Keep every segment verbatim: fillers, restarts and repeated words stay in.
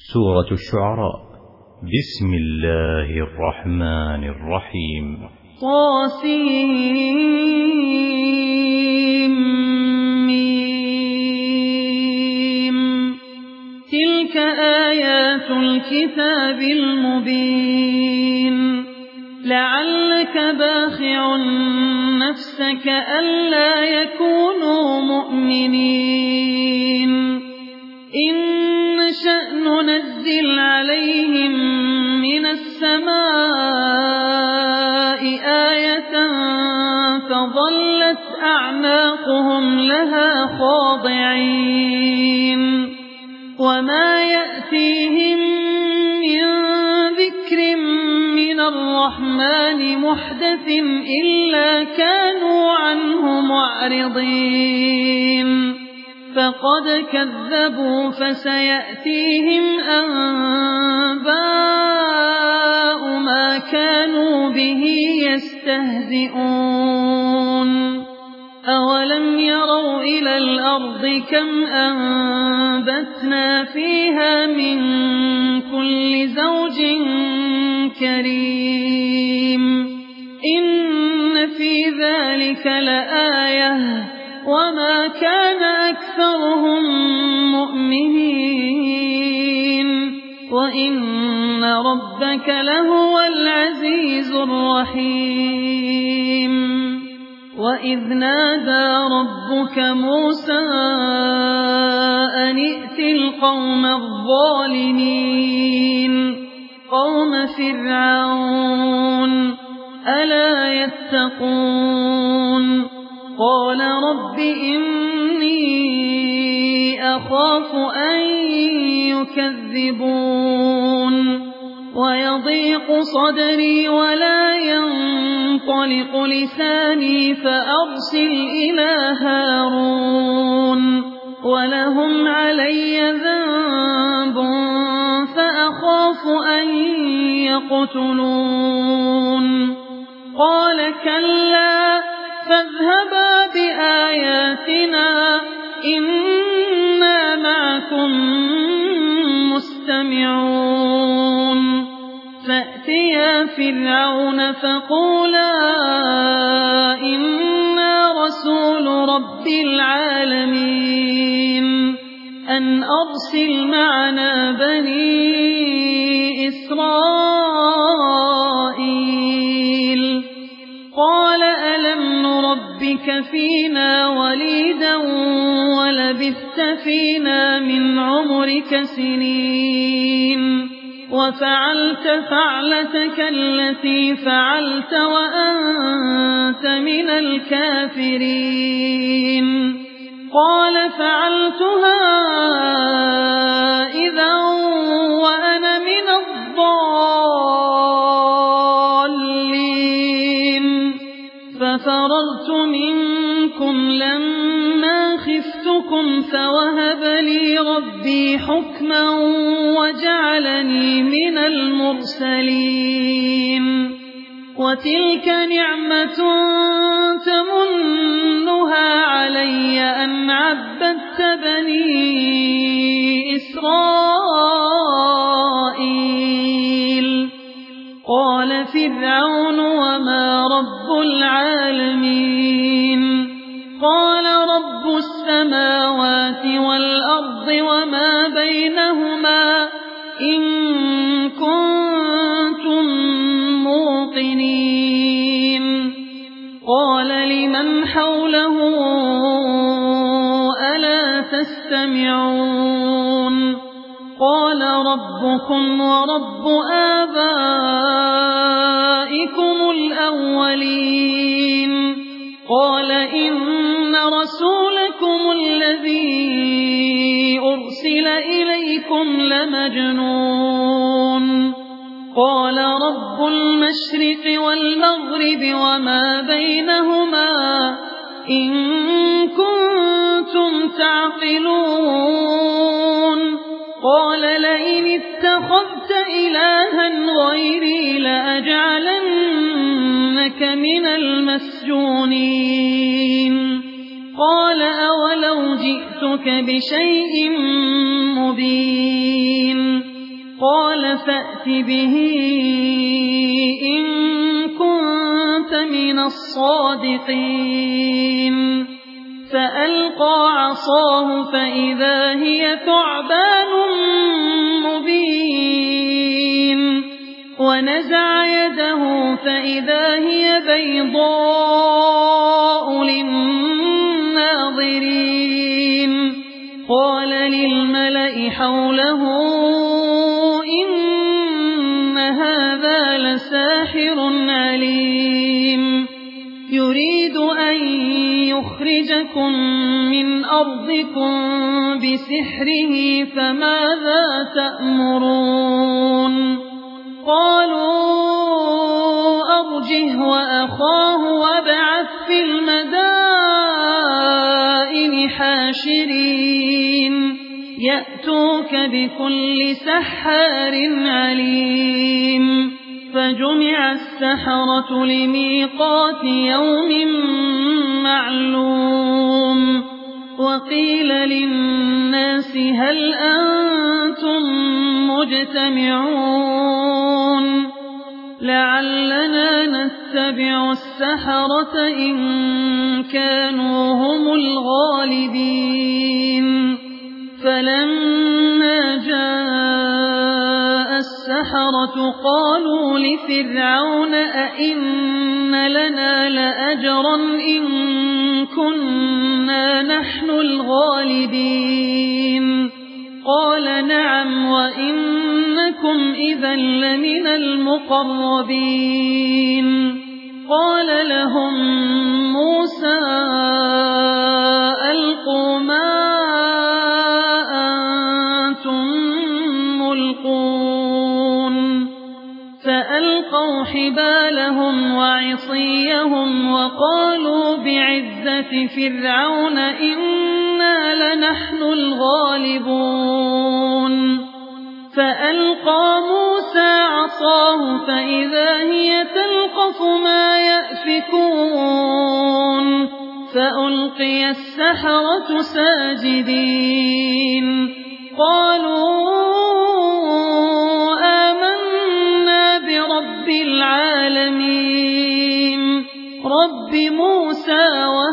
سورة الشعراء. بسم الله الرحمن الرحيم. طاسيم. تلك آيات الكتاب المبين. لعلك باخع نفسك ألا يكونوا مؤمنين. إن نشأ ننزل عليهم من السماء آية فظلت أعناقهم لها خاضعين. وما يأتيهم من ذكر من الرحمن محدث إلا كانوا عنه معرضين. فقد كذبوا فسيأتيهم أنباء ما كانوا به يستهزئون. أولم يروا إلى الأرض كم أنبتنا فيها من كل زوج كريم. إن في ذلك لآية وما كان أكثرهم مؤمنين. وإن ربك لهو العزيز الرحيم. وإذ نادى ربك موسى أن ائت القوم الظالمين قوم فرعون ألا يتقون. قال رب إني أخاف أن يكذبون ويضيق صدري ولا ينطلق لساني فأرسل إلى هارون ولهم علي ذنب فأخاف أن يقتلون. قال كلا فاذهبا بآياتنا إنا معكم مستمعون. فأتيا فرعون فقولا إنا رسول رب العالمين أن أرسل معنا بني إسرائيل. قال ألم نربك فينا وليدا ولبثت فينا من عمرك سنين وفعلت فعلتك التي فعلت وأنت من الكافرين. قال فعلتها إذا وأنا من الضالين. ففررت منكم لما خفتكم فوهب لي ربي حكما وجعلني من المرسلين. وتلك نعمة تمنها علي أن عبدت بني إسرائيل. قال فرعون وما رب العالمين. قال رب السماوات والأرض وما بينهما إن كنتم موقنين. قال لمن حوله ألا تستمعون. قال ربكم ورب آبائكم الأولين. قال إن رسولكم الذي أرسل إليكم لمجنون. قال رب المشرق والمغرب وما بينهما إن كنتم تعقلون. قال لئن اتخذت إلها غيري لأجعلنك من المسجونين. قال أولو جئتك بشيء مبين. قال فأت به إن كنت من الصادقين فألقى عصاه فإذا هي ثعبان مبين ونزع يده فإذا هي بيضاء للناظرين قال للملأ حوله إن هذا لساحر عليم يريد أن يخرجكم من أرضكم بسحره فماذا تأمرون قالوا أرجه وأخاه وابعث في المدائن حاشرين يأتوك بكل سحار عليم فجمع السحرة لميقات يوم معلوم وقيل للناس هل أنتم مجتمعون لعلنا نتبع السحرة إن كانوا هم الغالبين فلما جاء السحرة قالوا لفرعون أئن لنا لأجرا إن كنا نحن الغالبين قال نعم وإنكم إذا لمن المقربين قال لهم موسى ألقوا ما أنتم ملقون فألقوا حبالهم وعصيهم وقالوا بعزة فرعون إنا لنحن الغالبون فألقى موسى عصاه فإذا هي تلقف ما يأفكون فألقي السحرة ساجدين قالوا آمنا برب العالمين رب موسى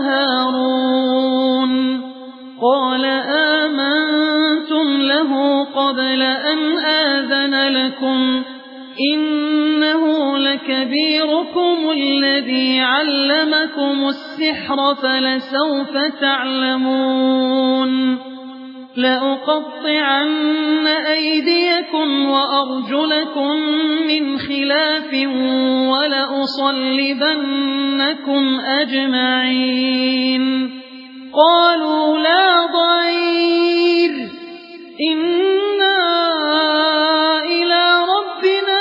وهارون قال آمنتم له قبل أن آذن لكم إنه لكبيركم الذي علمكم السحر فلسوف تعلمون لأقطعن أيديكم وأرجلكم من خلاف ولأصلبنكم أجمعين قالوا لا ضير إنا إلى ربنا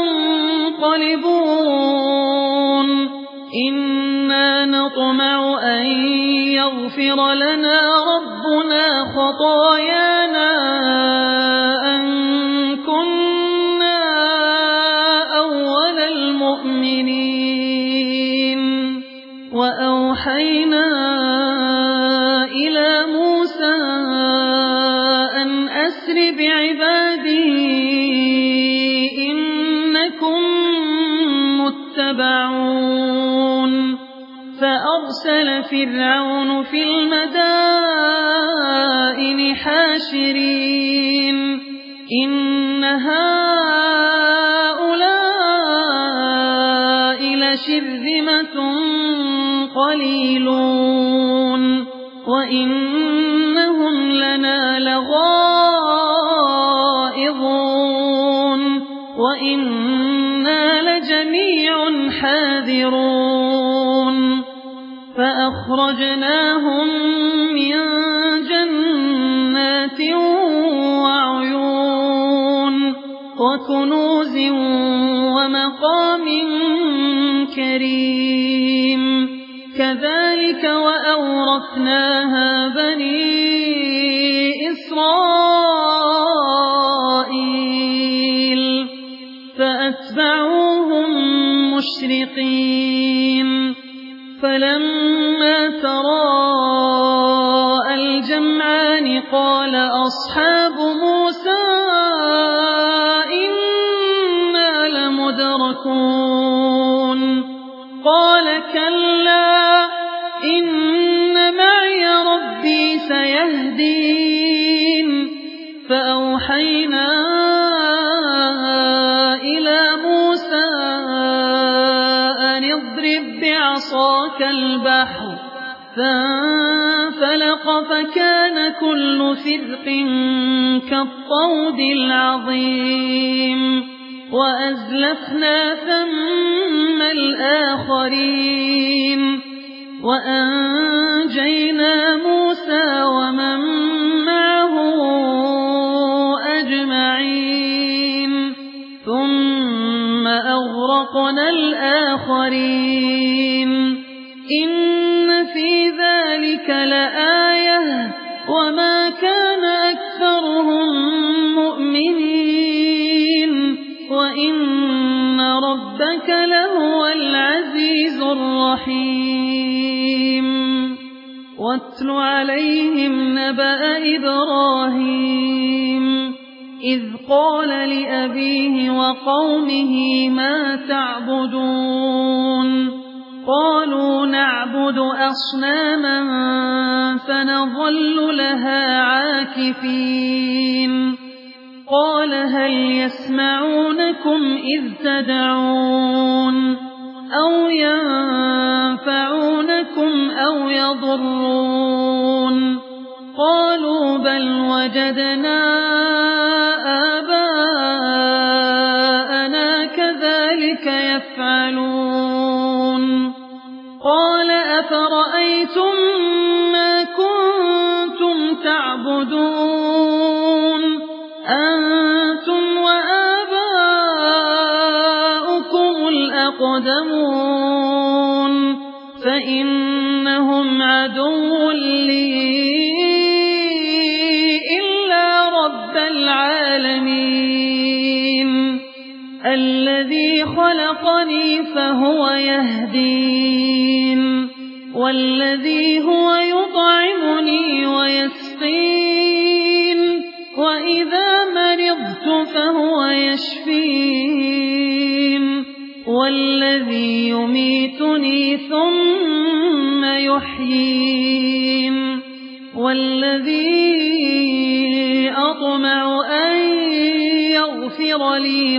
منقلبون إنا نطمع أن يغفر لنا ربنا خطايانا أن كنا أول المؤمنين وأوحينا إلى موسى أن أسر بعبادي إنكم متبعون فأرسل فرعون في المدائن حاشرين إن هؤلاء لشرذمة قليلون وإنهم لنا لغائظون وإنا لجميع حاذرون فأخرجناهم من جنات وعيون وكنوز ومقام كريم كذلك وأورثناها بني إسرائيل فأتبعوهم مشرقين فلما تراءى الجمعان قال أصحاب موسى كالبحر فانفلق فكان كل فرق كالطود العظيم وأزلفنا ثم الآخرين وأنجينا موسى ومن معه أجمعين ثم أغرقنا الآخرين إن في ذلك لآية وما كان أكثرهم مؤمنين وإن ربك لهو العزيز الرحيم واتل عليهم نبأ إبراهيم إذ قال لأبيه وقومه ما تعبدون قالوا نعبد أصناما فنظل لها عاكفين قال هل يسمعونكم إذ تدعون أو ينفعونكم أو يضرون قالوا بل وجدنا آباءنا كذلك يفعلون قال أفرأيتم ما كنتم تعبدون أنتم وآباؤكم الأقدمون فإنهم عدو لي إلا رب العالمين الذي خلقني فهو يهدين والذي هو يطعمني ويسقين وإذا مرضت فهو يشفين والذي يميتني ثم يحيين والذي أطمع أن يغفر لي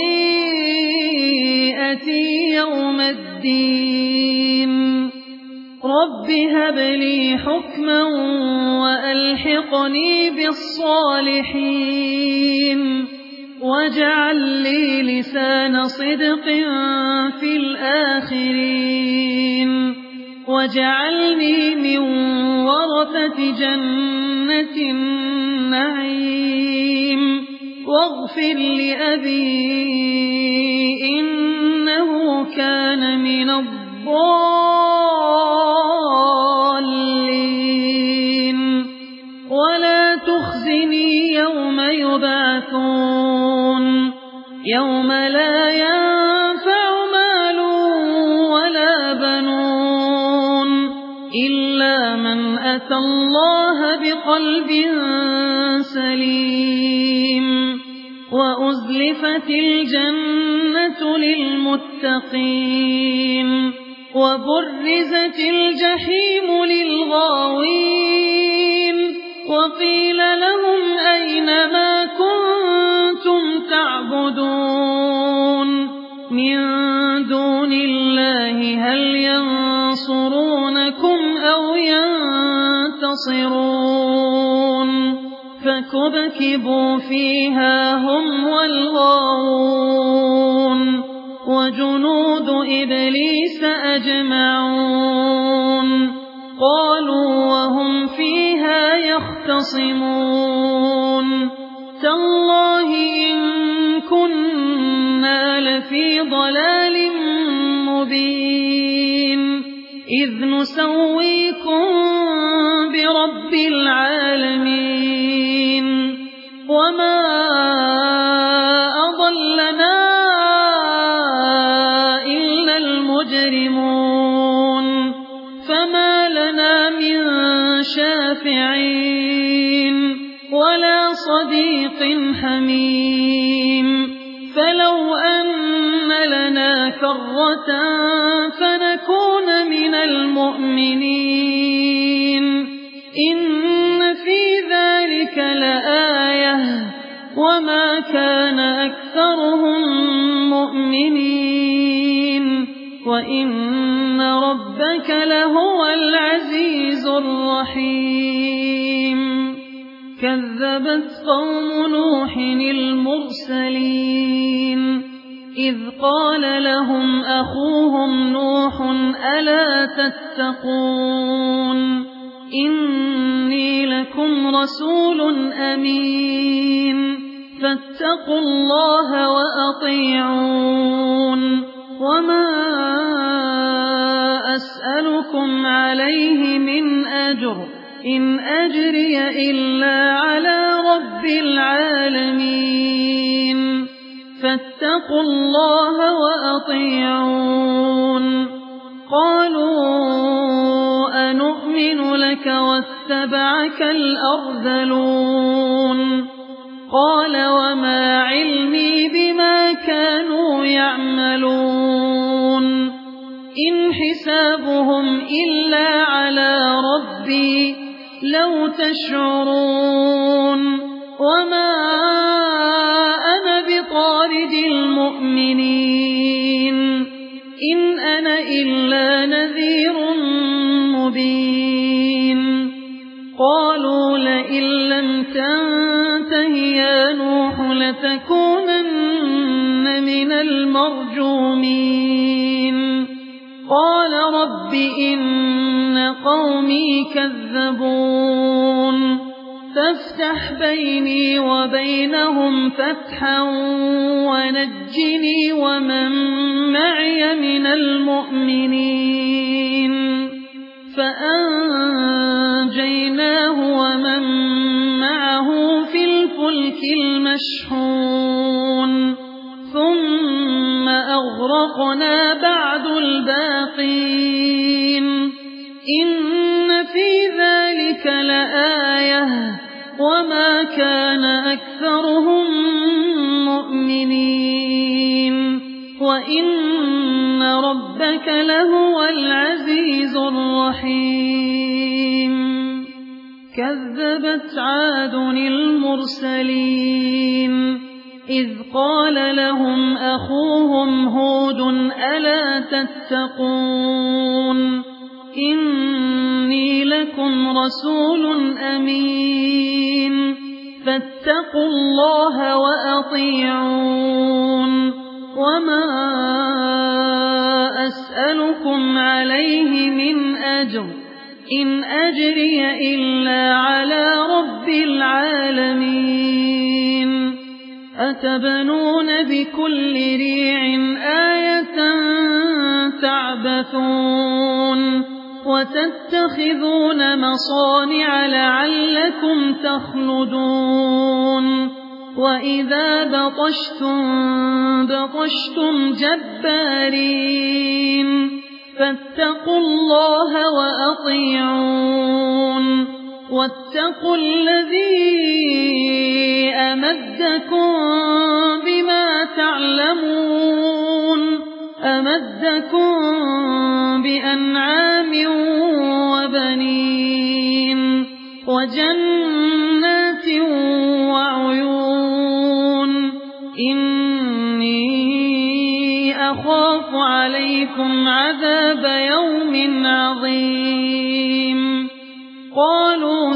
خطيئتي يوم الدين رب هب لي حكما وألحقني بالصالحين واجعل لي لسان صدق في الآخرين واجعلني من ورثة جنة النعيم واغفر لأبي إنه كان من الضالين ولا تخزني يوم يبعثون يوم لا ينفع مال ولا بنون إلا من أتى الله بقلب سليم وأزلفت الجنة للمتقين وبرزت الجحيم للغاوين وقيل لهم أين ما كنتم تعبدون من دون الله هل ينصرونكم أو ينتصرون فكبكبوا فيها هم والغاوون وجنود إبليس أجمعون قالوا وهم فيها يختصمون تالله إن كنا لفي ضلال مبين إذ نسويكم برب العالمين وما أضلنا إلا المجرمون فما لنا من شافعين ولا صديق حميم فلو أن لنا كرة فنكون من المؤمنين إن في ذلك لآية وما كان أكثرهم مؤمنين وإن ربك ربك لهو العزيز الرحيم كذبت قوم نوح المرسلين إذ قال لهم أخوهم نوح ألا تتقون إني لكم رسول أمين فاتقوا الله وأطيعون وما أسألكم عليه من أجر إن أجري إلا على رب العالمين فاتقوا الله وأطيعون قالوا أنؤمن لك واتبعك الأرذلون قال وما علمي بما كانوا يعملون إن حسابهم إلا على ربي لو تشعرون وما أنا بطارد المؤمنين إن أنا إلا نذير مبين قالوا لئن لم تنته يا نوح لتكونن من المرجومين قال رب إن قومي كذبون فافتح بيني وبينهم فتحا ونجني ومن معي من المؤمنين فأنجيناه ومن معه في الفلك المشحون ثم أغرقنا بعد الباقين إن في ذلك لآية وما كان أكثرهم مؤمنين وإن ربك لهو العزيز الرحيم كذبت عاد المرسلين إذ قال لهم أخوهم هود ألا تتقون إني لكم رسول أمين فاتقوا الله وأطيعون وما أسألكم عليه من أجر إن أجري إلا على رب العالمين أتبنون بكل ريع آية تعبثون وتتخذون مصانع لعلكم تخلدون وإذا بطشتم بطشتم جبارين فاتقوا الله وأطيعون واتقوا الذي أمدكم بما تعلمون أمدكم بأنعام وبنين وجنات وعيون إني أخاف عليكم عذاب يوم عظيم قالوا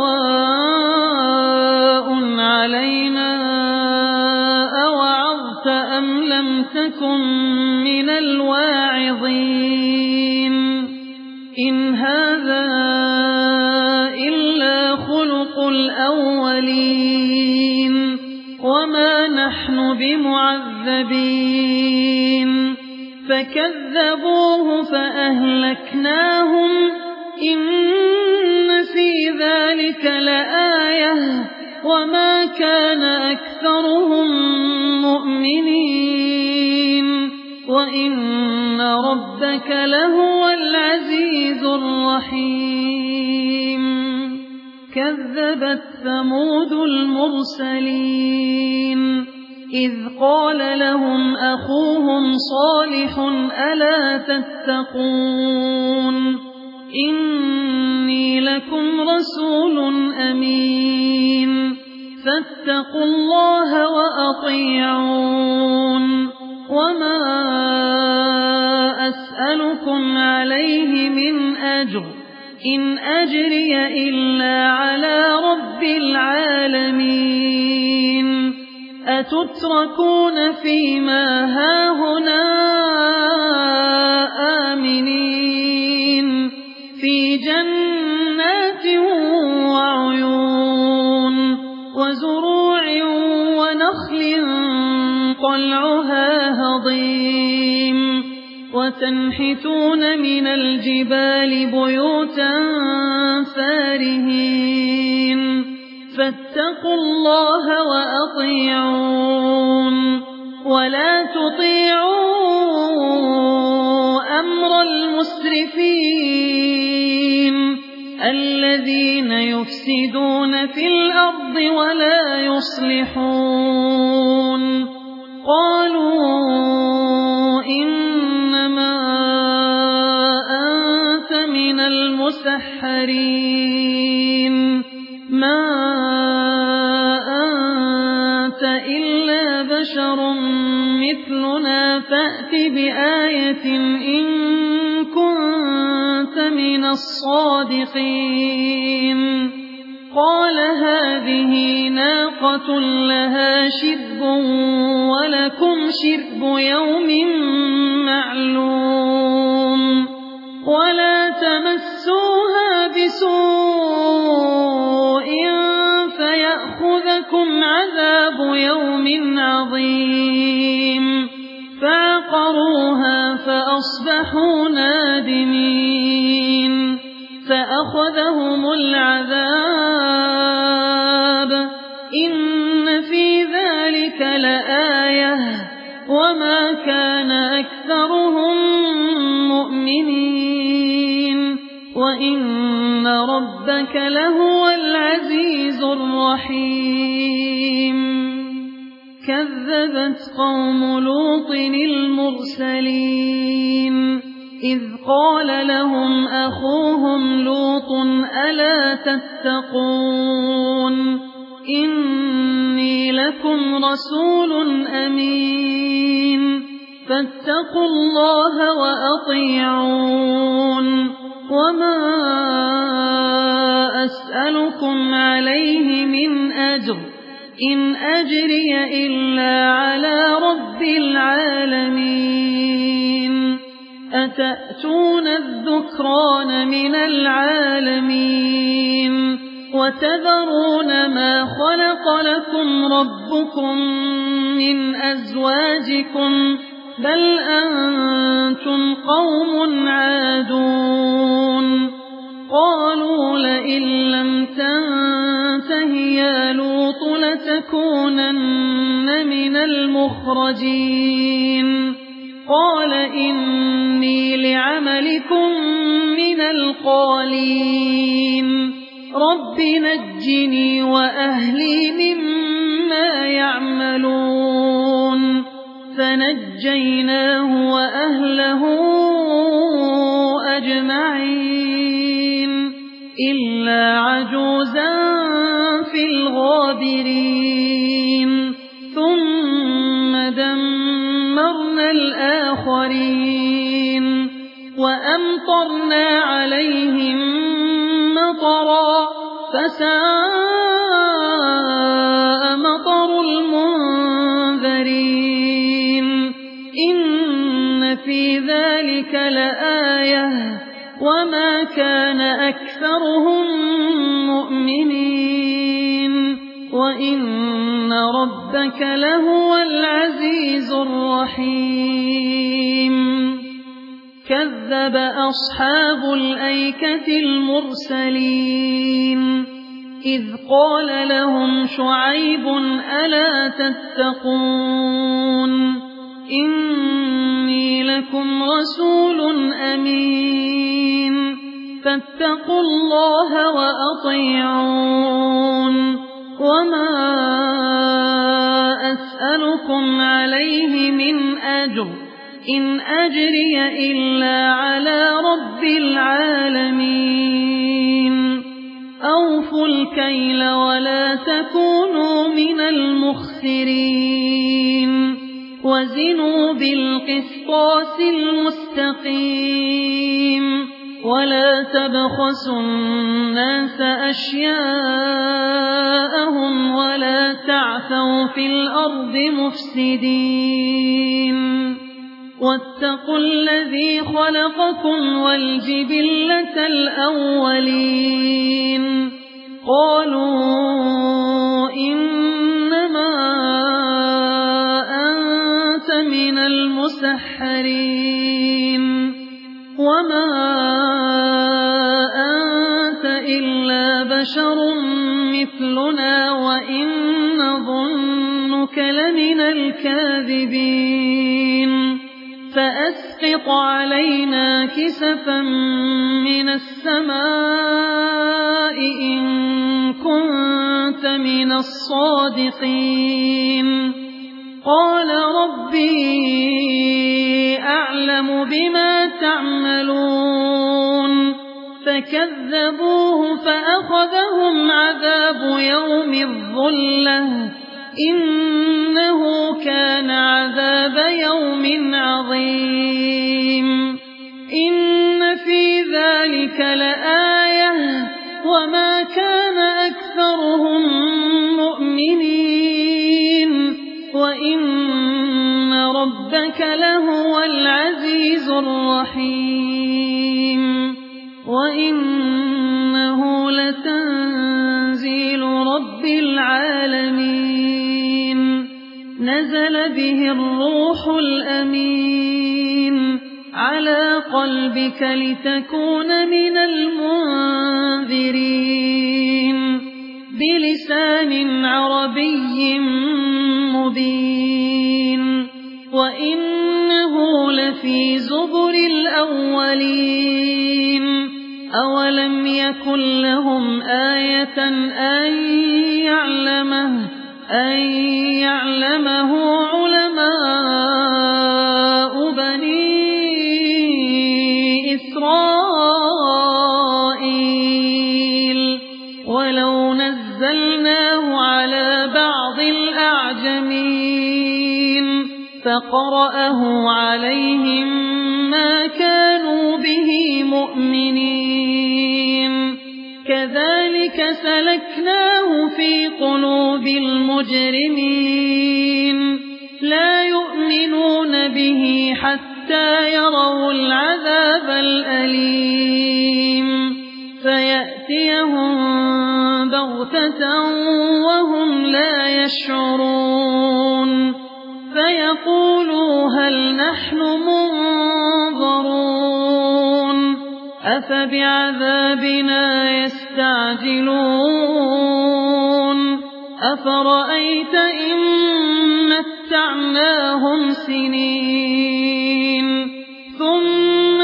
سواء علينا أوعظت أم لم تكن من الواعظين إن هذا إلا خلق الأولين وما نحن بمعذبين فكذبوه فأهلكناهم إن في ذلك لآية وما كان أكثرهم مؤمنين وإن ربك لهو العزيز الرحيم كذبت ثمود المرسلين إذ قال لهم أخوهم صالح ألا تتقون إني لكم رسول أمين فاتقوا الله وأطيعون وما أسألكم عليه إن أجري إلا على رب العالمين أتتركون فيما هاهنا آمنين في جنات وعيون وزروع ونخل طلعها هضيم وتنحتون من الجبال بيوتا فارهين فاتقوا الله وأطيعون ولا تطيعوا أمر المسرفين الذين يفسدون في الأرض ولا يصلحون قالوا إنما أنت من المسحرين ما أنت إلا بشر مثلنا فأت بآية إن كنت من الصادقين قال هذه ناقة لها شرب ولكم شرب يوم معلوم ولا تمسوها بسوء فيأخذكم عذاب يوم عظيم فعقروها فأصبحوا نادمين فأخذهم العذاب إن في ذلك لآية وما كان أكثرهم مؤمنين وإن ربك لهو العزيز الرحيم كذبت قوم لوط المرسلين إذ قال لهم أخوهم لوط ألا تتقون إني لكم رسول أمين فاتقوا الله وأطيعون وما أسألكم عليه من أجر إن أجري إلا على رب العالمين أتأتون الذكران من العالمين وتذرون ما خلق لكم ربكم من أزواجكم بل أنتم قوم عادون قالوا لئن لم تنته يا لوط لتكونن من المخرجين قال إني لعملكم من القالين رب نجني وأهلي مما يعملون فنجيناه وأهله أجمعين إلا عجوزا في الغابرين ثم دمرنا الآخرين وأمطرنا عليهم مطرا فساء مطر المنذرين إن في ذلك لآية وما كان أكثرهم مؤمنين وإن ربك لهو العزيز الرحيم كذب أصحاب الأيكة المرسلين إذ قال لهم شعيب ألا تتقون إني لكم رسول أمين فاتقوا الله وأطيعون وما أسألكم عليه من أجر إن أجري إلا على رب العالمين أوفوا الكيل ولا تكونوا من المخسرين وزنوا بالقسطاس المستقيم ولا تبخسوا الناس أشياءهم ولا تعثوا في الأرض مفسدين واتقوا الذي خلقكم والجبلة الأولين قالوا إنما أنت من المسحرين وما أنت إلا بشر مثلنا وإن نظنك لمن الكاذبين فأسقط علينا كسفا من السماء إن كنت من الصادقين قال ربي أعلم بما تعملون فكذبوه فأخذهم عذاب يوم الظلة إنه كان عذاب يوم عظيم إن في ذلك لآية وما كان أكثرهم مؤمنين وإن ربك لهو العزيز الرحيم وإنه لتنزيل رب العالمين نزل به الروح الأمين على قلبك لتكون من المنذرين بلسان عربي مبين وإنه لفي زبر الأولين أولم يكن لهم آية أن يعلمه أن يعلمه علماء بني إسرائيل ولو نزلناه على بعض الأعجمين فقرأه عليهم ما كانوا به مؤمنين كذلك سلكناه في قلوب المجرمين لا يؤمنون به حتى يروا العذاب الأليم فيأتيهم بغتة وهم لا يشعرون فيقولوا هل نحن منظرون أفبعذابنا يستعجلون أفرأيت إن متعناهم سنين ثم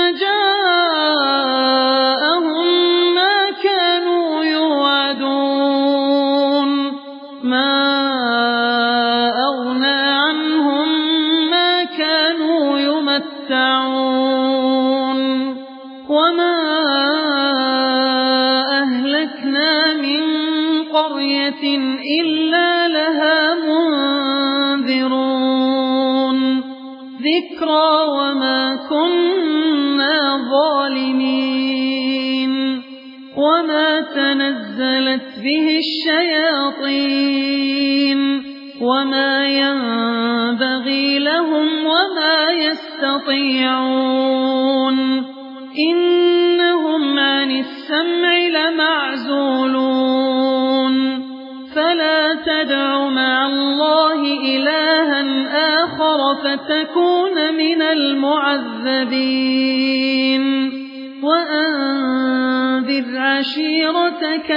جاءهم ما كانوا يوعدون ما أغنى عنهم ما كانوا يمتعون وما أهلكنا من قرية إلا لها منذرون ذكرى وما كنا ظالمين وما تنزلت به الشياطين وما ينبغي لهم وما يستطيعون إنهم عن السمع لمعزولون فلا تدع مع الله إلها آخر فتكون من المعذبين وأنذر عشيرتك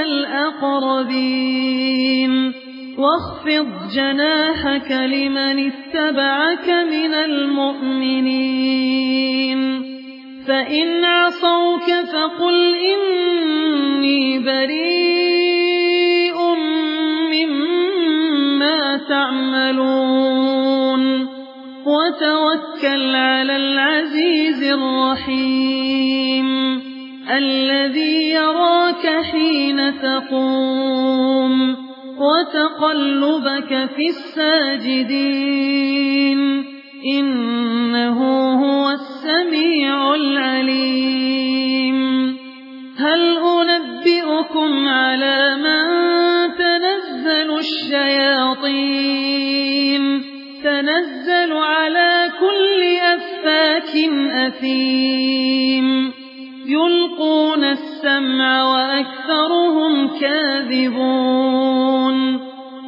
الأقربين واخفض جناحك لمن اتبعك من المؤمنين فإن عصوك فقل إني بريء مما تعملون وتوكل على العزيز الرحيم الذي يراك حين تقوم وتقلبك في الساجدين إنه هو السميع العليم وأكثرهم على من تنزل الشياطين تنزل على كل أفاك أثيم يلقون السمع وأكثرهم كاذبون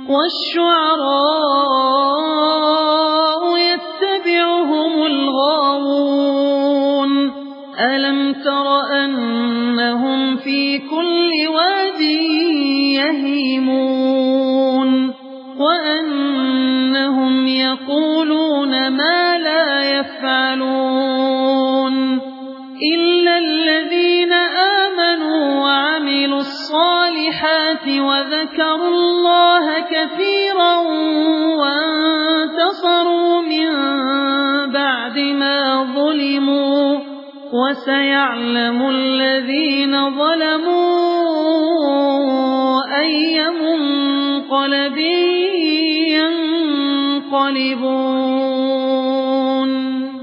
والشعراء يتبعهم الغاوون ألم تر أنهم في كل واد يهيمون وأنهم يقولون ما لا يفعلون إلا الذين آمنوا وعملوا الصالحات وذكروا الله كثيرا وانتصروا من بعد ما ظلموا وسيعلم الذين ظلموا أي منقلب ينقلبون